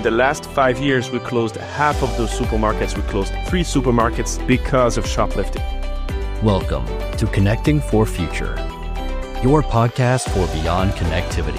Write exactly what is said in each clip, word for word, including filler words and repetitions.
the last five years, we closed half of those supermarkets. We closed three supermarkets because of shoplifting. Welcome to Connecting for Future, your podcast for beyond connectivity.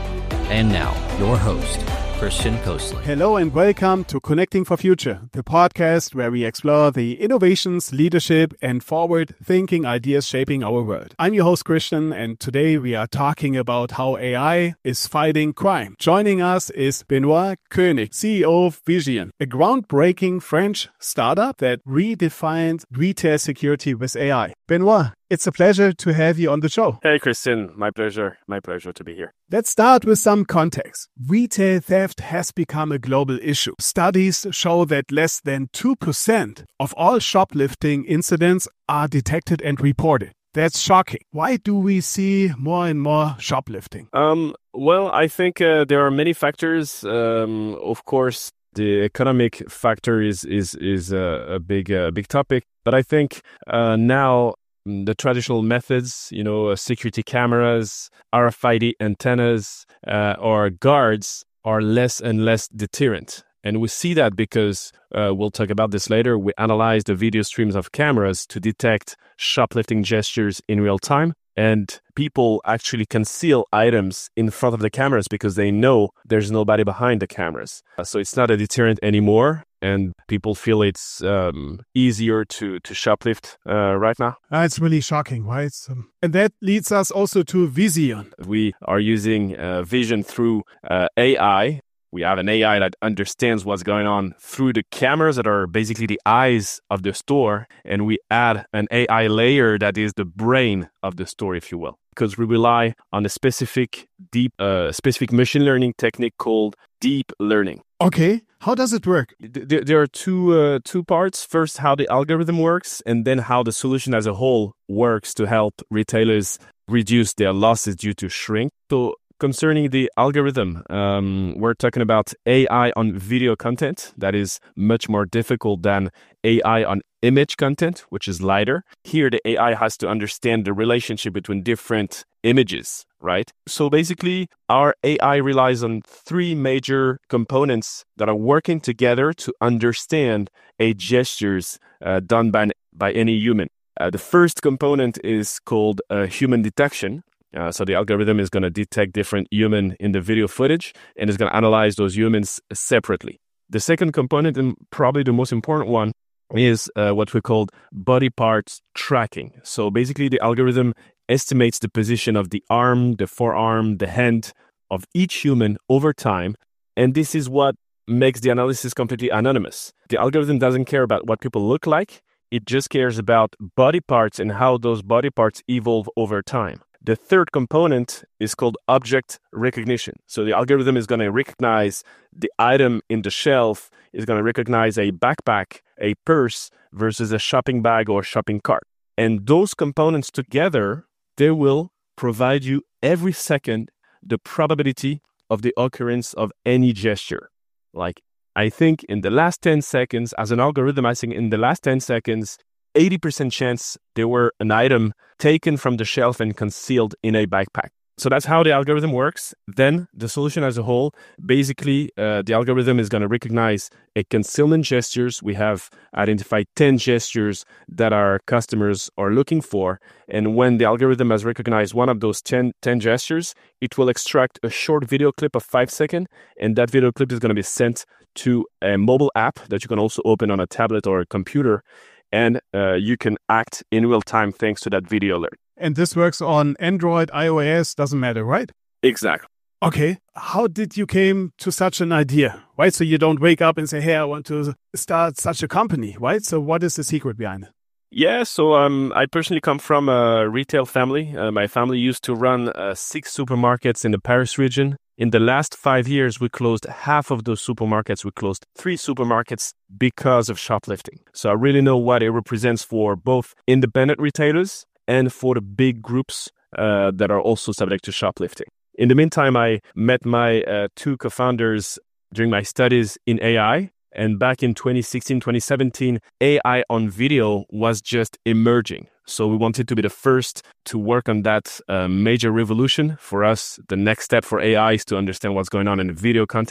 And now, your host, Christian Kosely. Hello and welcome to Connecting for Future, the podcast where we explore the innovations, leadership, and forward-thinking ideas shaping our world. I'm your host, Christian, and today we are talking about how A I is fighting crime. Joining us is Benoit Koenig, C E O of Vision, a groundbreaking French startup that redefined retail security with A I. Benoit, it's a pleasure to have you on the show. Hey, Christian. My pleasure. My pleasure to be here. Let's start with some context. Retail theft has become a global issue. Studies show that less than two percent of all shoplifting incidents are detected and reported. That's shocking. Why do we see more and more shoplifting? Um, well, I think uh, there are many factors. Um, of course, the economic factor is is is a, a big uh, big topic. But I think uh, now the traditional methods, you know, uh, security cameras, R F I D antennas, uh, or guards are less and less deterrent. And we see that because, uh, we'll talk about this later, we analyze the video streams of cameras to detect shoplifting gestures in real time. And people actually conceal items in front of the cameras because they know there's nobody behind the cameras. Uh, so it's not a deterrent anymore. And people feel it's um, easier to, to shoplift uh, right now. Uh, it's really shocking, right? Um, and that leads us also to Vision. We are using uh, Vision through uh, A I. We have an A I that understands what's going on through the cameras that are basically the eyes of the store. And we add an A I layer that is the brain of the store, if you will. Because we rely on a specific deep, uh, specific machine learning technique called deep learning. Okay. How does it work? There, there are two uh, two parts. First, how the algorithm works, and then how the solution as a whole works to help retailers reduce their losses due to shrink. So concerning the algorithm, um, we're talking about A I on video content. That is much more difficult than A I on image content, which is lighter. Here, the A I has to understand the relationship between different images, right? So basically, our A I relies on three major components that are working together to understand a gestures uh, done by, by any human. Uh, the first component is called uh, human detection. Uh, so the algorithm is going to detect different human in the video footage and is going to analyze those humans separately. The second component, and probably the most important one, is uh, what we call body parts tracking. So basically the algorithm estimates the position of the arm, the forearm, the hand of each human over time. And this is what makes the analysis completely anonymous. The algorithm doesn't care about what people look like. It just cares about body parts and how those body parts evolve over time. The third component is called object recognition. So the algorithm is going to recognize the item in the shelf, is going to recognize a backpack, a purse versus a shopping bag or shopping cart. And those components together, they will provide you every second the probability of the occurrence of any gesture. Like, I think in the last ten seconds, as an algorithm, I think in the last ten seconds, eighty percent chance there were an item taken from the shelf and concealed in a backpack. So that's how the algorithm works. Then the solution as a whole, basically, uh, the algorithm is going to recognize a concealment gestures. We have identified ten gestures that our customers are looking for. And when the algorithm has recognized one of those ten, ten gestures, it will extract a short video clip of five seconds. And that video clip is going to be sent to a mobile app that you can also open on a tablet or a computer. And uh, you can act in real time thanks to that video alert. And this works on Android, iOS, doesn't matter, right? Exactly. Okay. How did you came to such an idea, right? So you don't wake up and say, hey, I want to start such a company, right? So what is the secret behind it? Yeah, so um, I personally come from a retail family. Uh, my family used to run uh, six supermarkets in the Paris region. In the last five years, we closed half of those supermarkets. We closed three supermarkets because of shoplifting. So I really know what it represents for both independent retailers and for the big groups uh, that are also subject to shoplifting. In the meantime, I met my uh, two co-founders during my studies in A I. And back in twenty sixteen, twenty seventeen, A I on video was just emerging. So we wanted to be the first to work on that uh, major revolution. For us, the next step for A I is to understand what's going on in video content.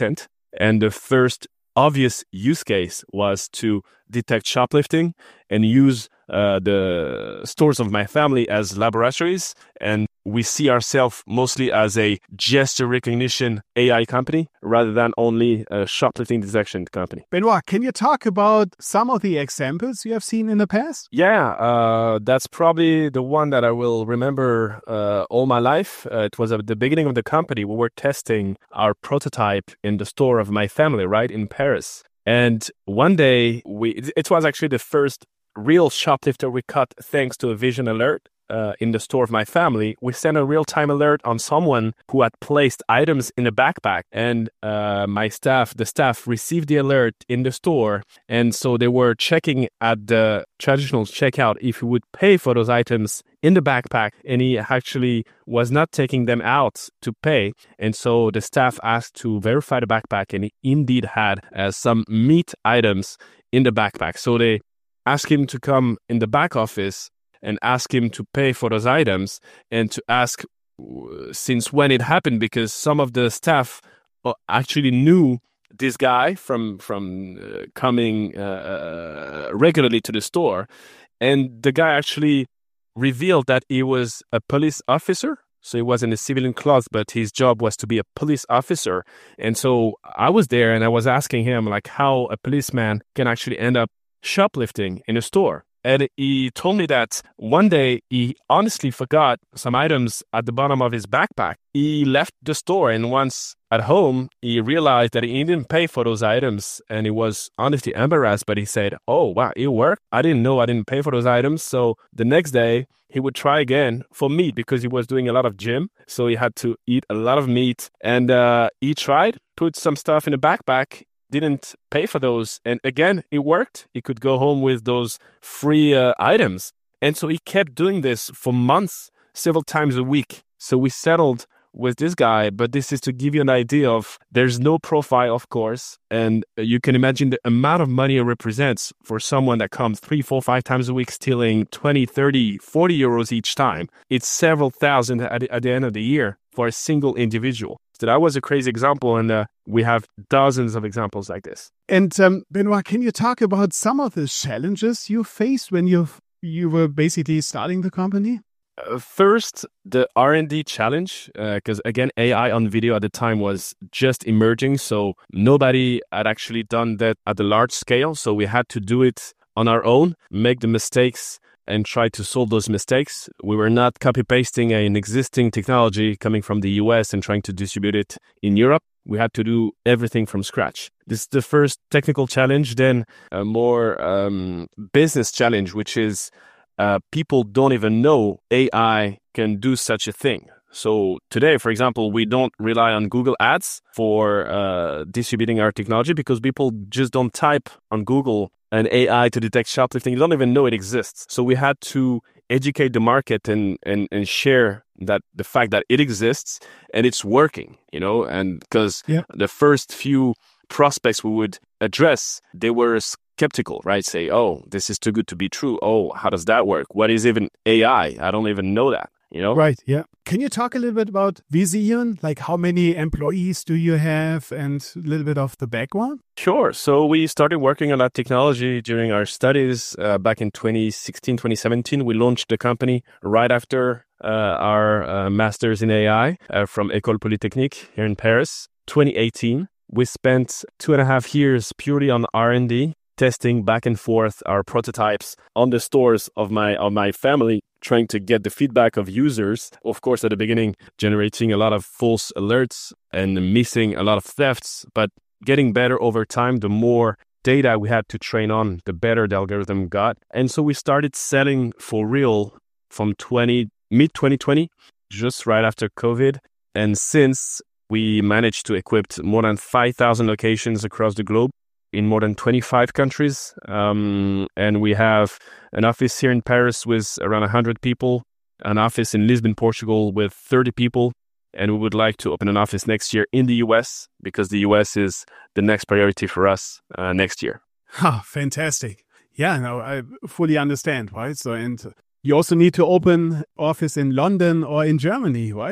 And the first obvious use case was to detect shoplifting and use uh, the stores of my family as laboratories. And we see ourselves mostly as a gesture recognition A I company rather than only a shoplifting detection company. Benoit, can you talk about some of the examples you have seen in the past? Yeah, uh, that's probably the one that I will remember uh, all my life. Uh, it was at the beginning of the company. We were testing our prototype in the store of my family, right, in Paris. And one day, we it, it was actually the first real shoplifter we caught thanks to a vision alert. Uh, in the store of my family, we sent a real-time alert on someone who had placed items in a backpack. And uh, my staff, the staff received the alert in the store. And so they were checking at the traditional checkout if he would pay for those items in the backpack. And he actually was not taking them out to pay. And so the staff asked to verify the backpack, and he indeed had uh, some meat items in the backpack. So they asked him to come in the back office and ask him to pay for those items and to ask since when it happened, because some of the staff actually knew this guy from from uh, coming uh, regularly to the store. And the guy actually revealed that he was a police officer. So he was in a civilian clothes, but his job was to be a police officer. And so I was there and I was asking him like how a policeman can actually end up shoplifting in a store. And he told me that one day he honestly forgot some items at the bottom of his backpack. He left the store, and once at home, he realized that he didn't pay for those items, and he was honestly embarrassed. But he said, oh, wow, it worked. I didn't know I didn't pay for those items. So the next day, he would try again for meat because he was doing a lot of gym. So he had to eat a lot of meat. And uh, he tried, put some stuff in a backpack, didn't pay for those. And again, it worked. He could go home with those free uh, items. And so he kept doing this for months, several times a week. So we settled with this guy, but this is to give you an idea of there's no profile, of course. And you can imagine the amount of money it represents for someone that comes three, four, five times a week, stealing twenty, thirty, forty euros each time. It's several thousand at, at the end of the year for a single individual. So that was a crazy example, and uh, we have dozens of examples like this. And um, Benoit, can you talk about some of the challenges you faced when you you were basically starting the company? Uh, first, the R and D challenge, because uh, again, A I on video at the time was just emerging, so nobody had actually done that at a large scale. So we had to do it on our own, make the mistakes, and try to solve those mistakes. We were not copy-pasting an existing technology coming from the U S and trying to distribute it in Europe. We had to do everything from scratch. This is the first technical challenge. Then a more um, business challenge, which is uh, people don't even know A I can do such a thing. So today, for example, we don't rely on Google Ads for uh, distributing our technology because people just don't type on Google an A I to detect shoplifting. You don't even know it exists. So we had to educate the market and, and, and share that the fact that it exists and it's working, you know, and because yeah. the first few prospects we would address, they were skeptical, right? Say, oh, this is too good to be true. Oh, how does that work? What is even A I? I don't even know that. You know? Right, yeah. Can you talk a little bit about Vision? Like how many employees do you have and a little bit of the background? Sure. So we started working on that technology during our studies uh, back in twenty sixteen, twenty seventeen. We launched the company right after uh, our uh, master's in A I uh, from École Polytechnique here in Paris. twenty eighteen, we spent two and a half years purely on R and D, testing back and forth our prototypes on the stores of my of my family, trying to get the feedback of users. Of course, at the beginning, generating a lot of false alerts and missing a lot of thefts, but getting better over time. The more data we had to train on, the better the algorithm got. And so we started selling for real from mid twenty twenty, just right after COVID. And since we managed to equip more than five thousand locations across the globe, in more than twenty-five countries. Um, and we have an office here in Paris with around one hundred people, an office in Lisbon, Portugal with thirty people. And we would like to open an office next year in the U S because the U S is the next priority for us uh, next year. Oh, fantastic. Yeah, no, I fully understand, right? So, and you also need to open office in London or in Germany, right?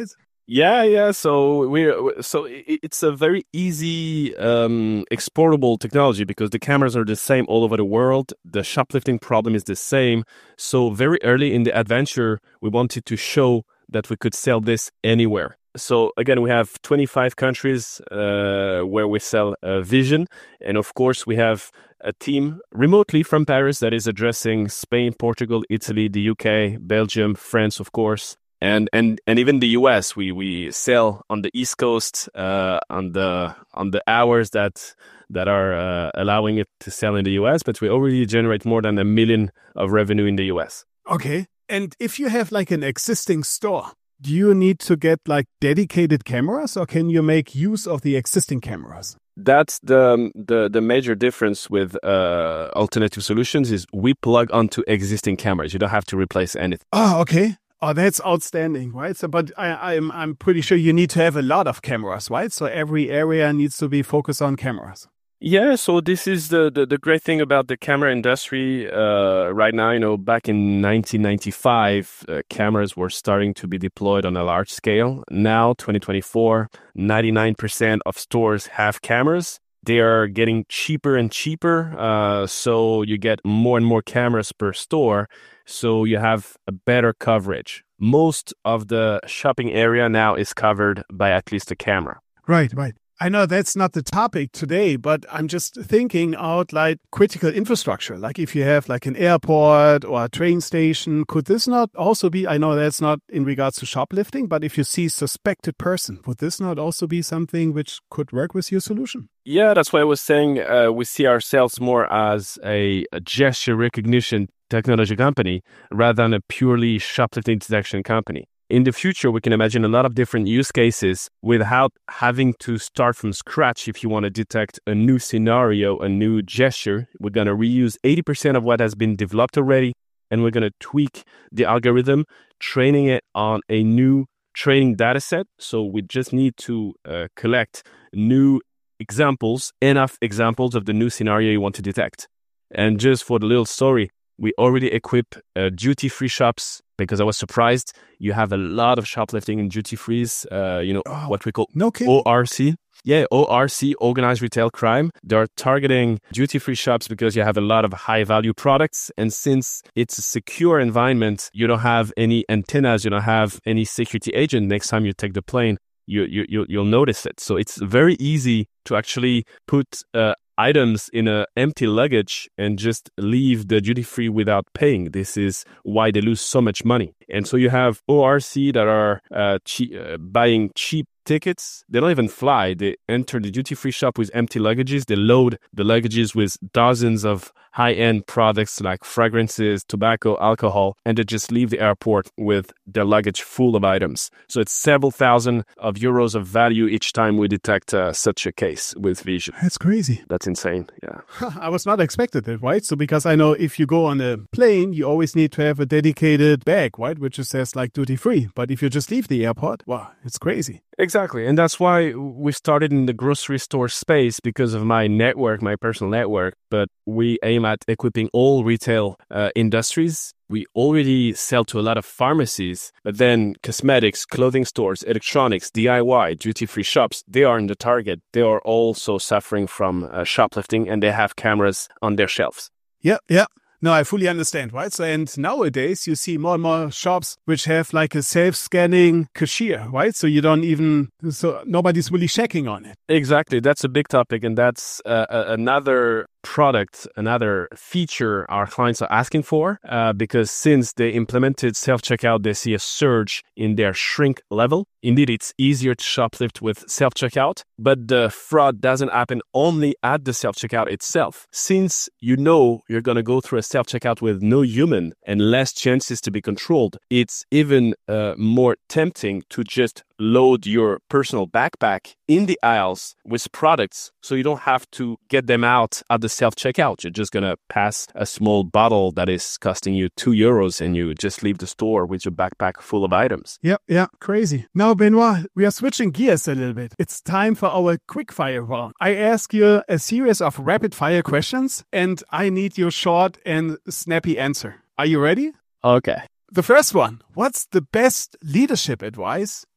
Yeah, yeah. So we so it's a very easy um, exportable technology because the cameras are the same all over the world. The shoplifting problem is the same. So very early in the adventure, we wanted to show that we could sell this anywhere. So again, we have twenty-five countries uh, where we sell uh, Vision, and of course we have a team remotely from Paris that is addressing Spain, Portugal, Italy, the U K, Belgium, France, of course. And and and even the U S, we we sell on the East Coast uh, on the on the hours that that are uh, allowing it to sell in the U S. But we already generate more than a million of revenue in the U S. Okay. And if you have like an existing store, do you need to get like dedicated cameras, or can you make use of the existing cameras? That's the the the major difference with uh, alternative solutions is we plug onto existing cameras. You don't have to replace anything. Oh, okay. Oh, that's outstanding, right? So, but I, I'm I'm pretty sure you need to have a lot of cameras, right? So every area needs to be focused on cameras. Yeah, so this is the, the, the great thing about the camera industry uh, right now. You know, back in nineteen ninety-five, uh, cameras were starting to be deployed on a large scale. Now, twenty twenty-four, ninety-nine percent of stores have cameras. They are getting cheaper and cheaper, uh, so you get more and more cameras per store, so you have a better coverage. Most of the shopping area now is covered by at least a camera. Right, right. I know that's not the topic today, but I'm just thinking out like critical infrastructure. Like if you have like an airport or a train station, could this not also be, I know that's not in regards to shoplifting, but if you see suspected person, would this not also be something which could work with your solution? Yeah, that's why I was saying uh, we see ourselves more as a, a gesture recognition technology company rather than a purely shoplifting detection company. In the future, we can imagine a lot of different use cases without having to start from scratch. If you want to detect a new scenario, a new gesture, we're going to reuse eighty percent of what has been developed already, and we're going to tweak the algorithm, training it on a new training data set. So we just need to uh, collect new examples, enough examples of the new scenario you want to detect. And just for the little story, we already equip uh, duty-free shops because I was surprised. You have a lot of shoplifting in duty-frees, uh, you know, oh, what we call no O R C. Yeah, O R C, Organized Retail Crime. They're targeting duty-free shops because you have a lot of high-value products. And since it's a secure environment, you don't have any antennas, you don't have any security agent. Next time you take the plane, you, you, you, you'll notice it. So it's very easy to actually put uh, items in an empty luggage and just leave the duty-free without paying. This is why they lose so much money. And so you have O R C that are uh, che- uh, buying cheap tickets. They don't even fly. They enter the duty-free shop with empty luggages. They load the luggages with dozens of high-end products like fragrances, tobacco, alcohol, and they just leave the airport with their luggage full of items. So it's several thousand of euros of value each time we detect uh, such a case with Vision. That's crazy. That's insane, yeah. I was not expected it, right? So because I know if you go on a plane, you always need to have a dedicated bag, right? Which just says like duty-free. But if you just leave the airport, wow, it's crazy. Exactly. And that's why we started in the grocery store space because of my network, my personal network. But we aim at equipping all retail uh, industries. We already sell to a lot of pharmacies, but then cosmetics, clothing stores, electronics, D I Y, duty-free shops, they are in the target. They are also suffering from uh, shoplifting and they have cameras on their shelves. Yeah, yeah. No, I fully understand, right? So, and nowadays you see more and more shops which have like a self-scanning cashier, right? So you don't even, so nobody's really checking on it. Exactly. That's a big topic. And that's uh, another product, another feature our clients are asking for, uh, because since they implemented self-checkout, they see a surge in their shrink level. Indeed, it's easier to shoplift with self-checkout, but the fraud doesn't happen only at the self-checkout itself. Since you know you're going to go through a self-checkout with no human and less chances to be controlled, it's even uh, more tempting to just load your personal backpack in the aisles with products so you don't have to get them out at the self-checkout. You're just going to pass a small bottle that is costing you two euros and you just leave the store with your backpack full of items. Yeah, yeah, crazy. Now, Benoit, we are switching gears a little bit. It's time for our quickfire round. I ask you a series of rapid-fire questions and I need your short and snappy answer. Are you ready? Okay. The first one, what's the best leadership advice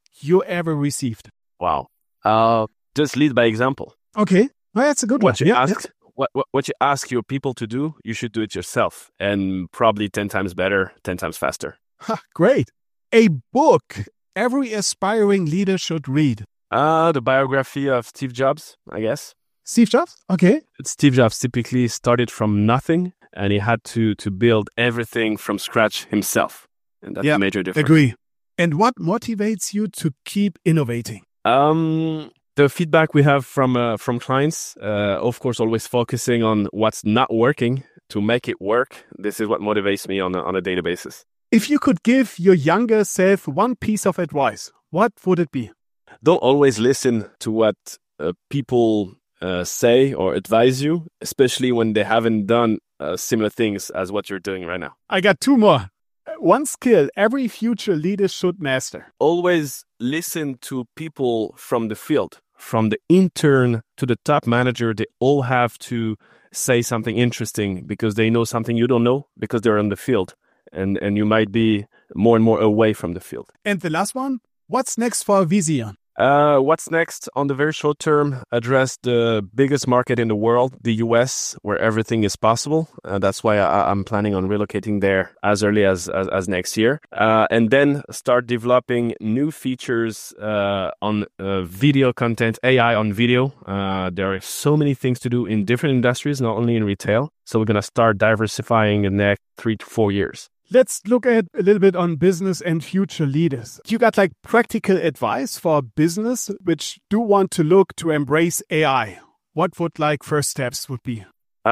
you ever received? Wow. Uh, just lead by example. Okay. Well, that's a good What one. you Yeah, ask, yeah. what, what what you ask your people to do, you should do it yourself, and probably ten times better, ten times faster. Ha, great. A book every aspiring leader should read. Uh, the biography of Steve Jobs, I guess. Steve Jobs? Okay. Steve Jobs typically started from nothing, and he had to to build everything from scratch himself, and that's Yeah, a major difference. Agree. And what motivates you to keep innovating? Um, the feedback we have from uh, from clients, uh, of course, always focusing on what's not working to make it work. This is what motivates me on a, on a daily basis. If you could give your younger self one piece of advice, what would it be? Don't always listen to what uh, people uh, say or advise you, especially when they haven't done uh, similar things as what you're doing right now. I got two more. One skill every future leader should master. Always listen to people from the field, from the intern to the top manager. They all have to say something interesting because they know something you don't know because they're in the field, and, and you might be more and more away from the field. And the last one, what's next for Vision? Uh, what's next on the very short term? Address the biggest market in the world, the U S, where everything is possible. Uh, that's why I, I'm planning on relocating there as early as as, as next year. Uh, and then start developing new features uh, on uh, video content, A I on video. Uh, there are so many things to do in different industries, not only in retail. So we're going to start diversifying in the next three to four years. Let's look at a little bit on business and future leaders. You got like practical advice for business which do want to look to embrace A I. What would like first steps would be?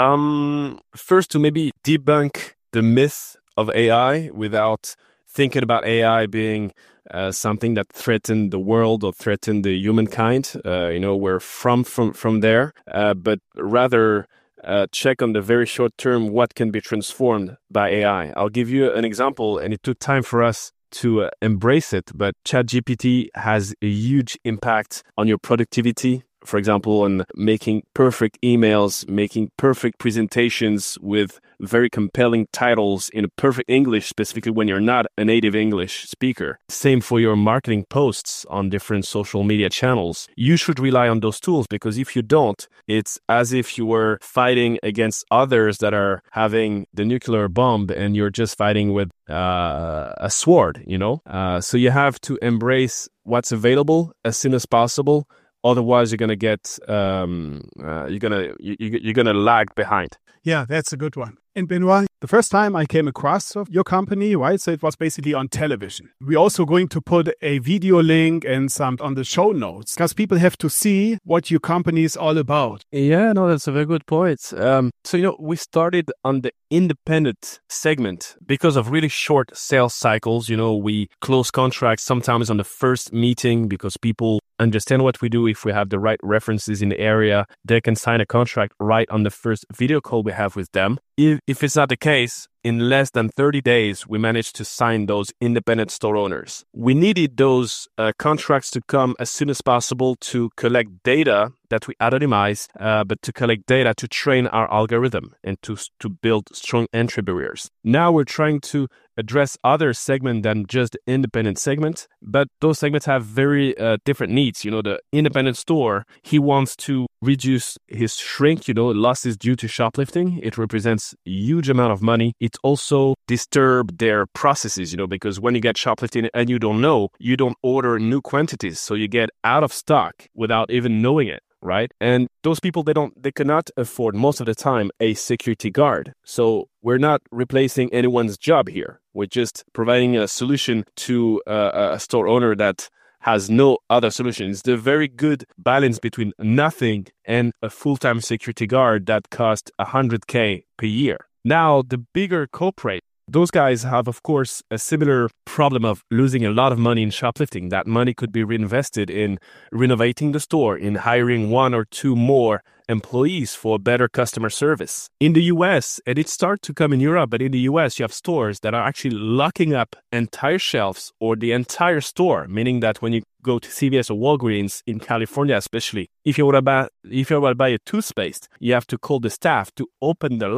Um, first, to maybe debunk the myth of A I without thinking about A I being uh, something that threatened the world or threatened the humankind. Uh, you know, we're from from from there, uh, but rather. Uh, check on the very short term what can be transformed by A I. I'll give you an example, and it took time for us to uh, embrace it, but ChatGPT has a huge impact on your productivity. For example, on making perfect emails, making perfect presentations with very compelling titles in perfect English, specifically when you're not a native English speaker. Same for your marketing posts on different social media channels. You should rely on those tools, because if you don't, it's as if you were fighting against others that are having the nuclear bomb and you're just fighting with uh, a sword, you know? Uh, so you have to embrace what's available as soon as possible. Otherwise, you're gonna get um, uh, you're gonna you, you're gonna lag behind. Yeah, that's a good one. And Benoit, the first time I came across your company, right? So it was basically on television. We're also going to put a video link and some on the show notes because people have to see what your company is all about. Yeah, no, that's a very good point. Um, so, you know, we started on the independent segment because of really short sales cycles. You know, we close contracts sometimes on the first meeting because people understand what we do. If we have the right references in the area, they can sign a contract right on the first video call we have with them. If, if it's not the case, in less than thirty days, we managed to sign those independent store owners. We needed those uh, contracts to come as soon as possible to collect data that we anonymize, uh, but to collect data to train our algorithm and to to build strong entry barriers. Now we're trying to address other segments than just the independent segment, but those segments have very uh, different needs. You know, the independent store, he wants to reduce his shrink, you know, losses due to shoplifting. It represents a huge amount of money. It also disturbs their processes, you know, because when you get shoplifting and you don't know, you don't order new quantities. So you get out of stock without even knowing it. Right. And those people, they don't, they cannot afford most of the time a security guard. So we're not replacing anyone's job here. We're just providing a solution to uh, a store owner that has no other solution. It's the very good balance between nothing and a full-time security guard that costs one hundred K per year. Now, the bigger corporate, those guys have, of course, a similar problem of losing a lot of money in shoplifting. That money could be reinvested in renovating the store, in hiring one or two more employees for better customer service. In the U S, and it starts to come in Europe, but in the U S, you have stores that are actually locking up entire shelves or the entire store, meaning that when you go to C V S or Walgreens in California, especially, if you want to buy, if you want to buy a toothpaste, you have to call the staff to open the lock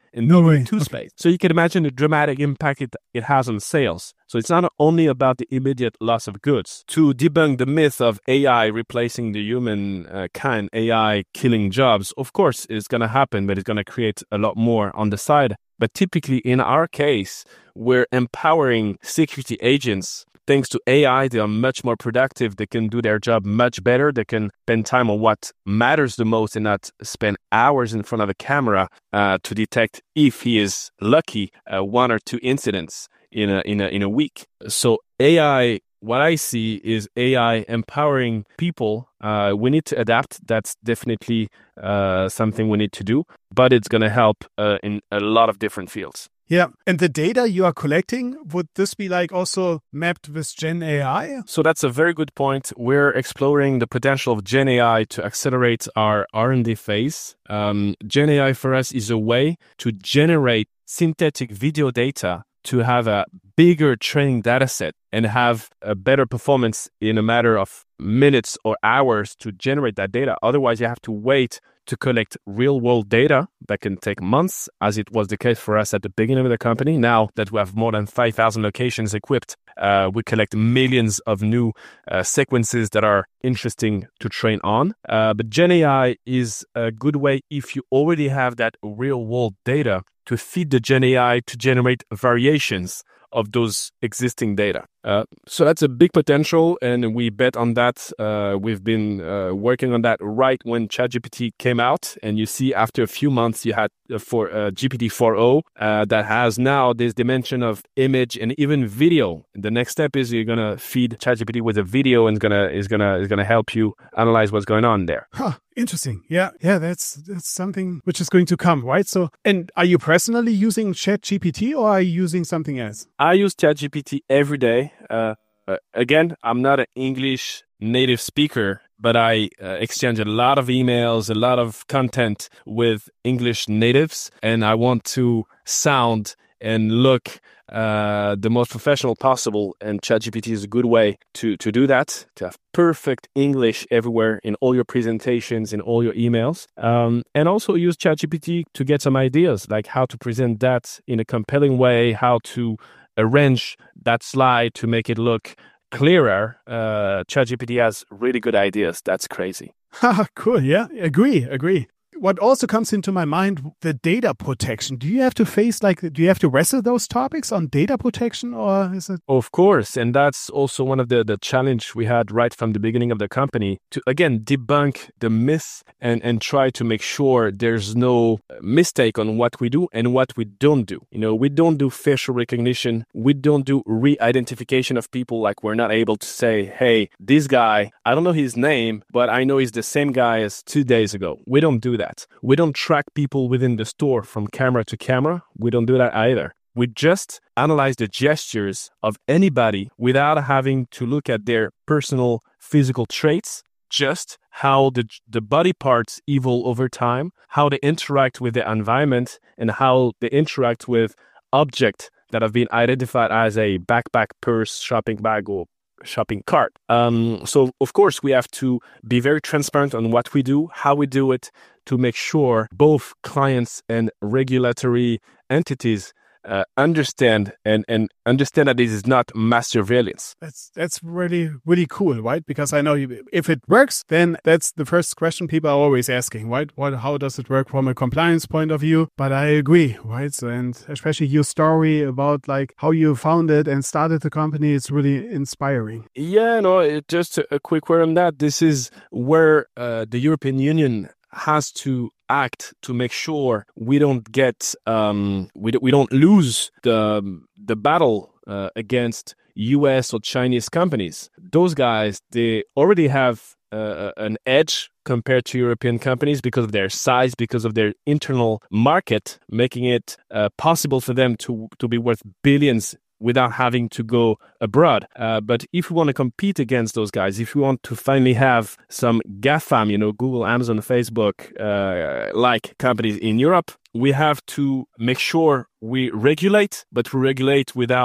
in No the way. two Okay. space. So you can imagine the dramatic impact it, it has on sales. So it's not only about the immediate loss of goods. To debunk the myth of A I replacing the human uh, kind, A I killing jobs, of course, it's going to happen, but it's going to create a lot more on the side. But typically, in our case, we're empowering security agents. Thanks to A I, they are much more productive. They can do their job much better. They can spend time on what matters the most and not spend hours in front of a camera uh, to detect, if he is lucky, uh, one or two incidents in a in a in a week. So A I, what I see is A I empowering people. Uh, we need to adapt. That's definitely uh, something we need to do. But it's going to help uh, in a lot of different fields. Yeah. And the data you are collecting, would this be like also mapped with Gen A I? So that's a very good point. We're exploring the potential of Gen A I to accelerate our R and D phase. Um, Gen A I for us is a way to generate synthetic video data to have a bigger training data set and have a better performance in a matter of minutes or hours to generate that data. Otherwise, you have to wait to collect real-world data that can take months, as it was the case for us at the beginning of the company. Now that we have more than five thousand locations equipped, uh, we collect millions of new uh, sequences that are interesting to train on. Uh, but Gen A I is a good way if you already have that real-world data to feed the Gen A I to generate variations of those existing data. Uh, so that's a big potential, and we bet on that. Uh, we've been uh, working on that right when ChatGPT came out, and you see after a few months you had uh, for uh, G P T four point oh uh, that has now this dimension of image and even video. The next step is you're gonna feed ChatGPT with a video, and it's gonna is gonna is gonna help you analyze what's going on there. Huh. Interesting. Yeah. Yeah. That's that's something which is going to come, right? So, and are you personally using ChatGPT or are you using something else? I use ChatGPT every day. Uh, uh, again, I'm not an English native speaker, but I uh, exchange a lot of emails, a lot of content with English natives, and I want to sound and look uh, the most professional possible. And ChatGPT is a good way to, to do that, to have perfect English everywhere in all your presentations, in all your emails. Um, and also use ChatGPT to get some ideas, like how to present that in a compelling way, how to arrange that slide to make it look clearer. Uh, ChatGPT has really good ideas. That's crazy. Cool. Yeah. Agree. Agree. What also comes into my mind, the data protection. Do you have to face like, do you have to wrestle those topics on data protection, or is it? Of course. And that's also one of the, the challenge we had right from the beginning of the company to, again, debunk the myth and, and try to make sure there's no mistake on what we do and what we don't do. You know, we don't do facial recognition. We don't do re-identification of people. Like we're not able to say, hey, this guy, I don't know his name, but I know he's the same guy as two days ago. We don't do that. We don't track people within the store from camera to camera. We don't do that either. We just analyze the gestures of anybody without having to look at their personal physical traits, just how the, the body parts evolve over time, how they interact with the environment, and how they interact with objects that have been identified as a backpack, purse, shopping bag, or shopping cart. Um, so, of course, we have to be very transparent on what we do, how we do it, to make sure both clients and regulatory entities uh, understand and, and understand that this is not mass surveillance. That's that's really, really cool, right? Because I know you, if it works, then that's the first question people are always asking, right? What, how does it work from a compliance point of view? But I agree, right? So, and especially your story about like how you founded and started the company, it's really inspiring. Yeah, no, it, just a, a quick word on that. This is where uh, the European Union has to act to make sure we don't get um, we we don't lose the the battle uh, against U S or Chinese companies. Those guys, they already have uh, an edge compared to European companies because of their size, because of their internal market, making it uh, possible for them to to be worth billions without having to go abroad. Uh, but if we want to compete against those guys, if we want to finally have some GAFAM, you know, Google, Amazon, Facebook, uh, like companies in Europe, we have to make sure we regulate, but we regulate without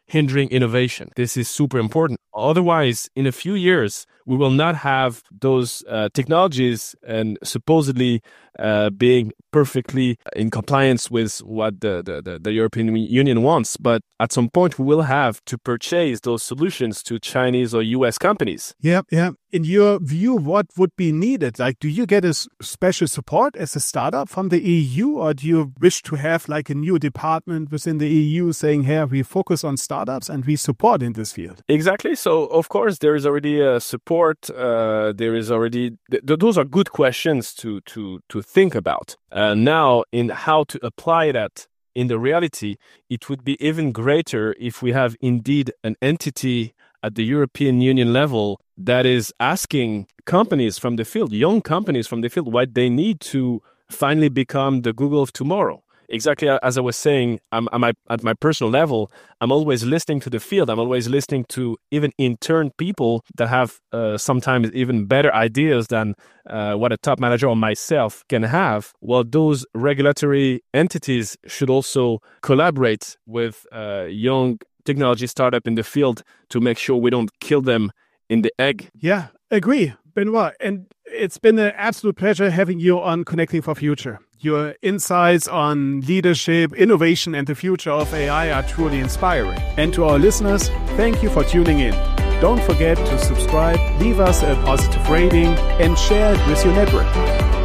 hindering innovation. This is super important. Otherwise, in a few years, we will not have those uh, technologies and supposedly uh, being perfectly in compliance with what the, the, the, the European Union wants. But at some point, we will have to purchase those solutions to Chinese or U S companies. Yeah, yeah. In your view, what would be needed? Like, do you get a s- special support as a startup from the E U, or do you wish to have like a new department within the E U saying, hey, we focus on startups and we support in this field? Exactly. So, of course, there is already a support. Uh, there is already th- those are good questions to to to think about. Uh, now, in how to apply that in the reality, it would be even greater if we have indeed an entity at the European Union level that is asking companies from the field, young companies from the field, what they need to finally become the Google of tomorrow. Exactly as I was saying, I'm, I'm at my personal level, I'm always listening to the field. I'm always listening to even intern people that have uh, sometimes even better ideas than uh, what a top manager or myself can have. Well, those regulatory entities should also collaborate with uh, young technology startup in the field to make sure we don't kill them in the egg. Yeah, agree, Benoit. And it's been an absolute pleasure having you on Connecting for Future. Your insights on leadership, innovation, and the future of A I are truly inspiring. And to our listeners, thank you for tuning in. Don't forget to subscribe, leave us a positive rating, and share it with your network.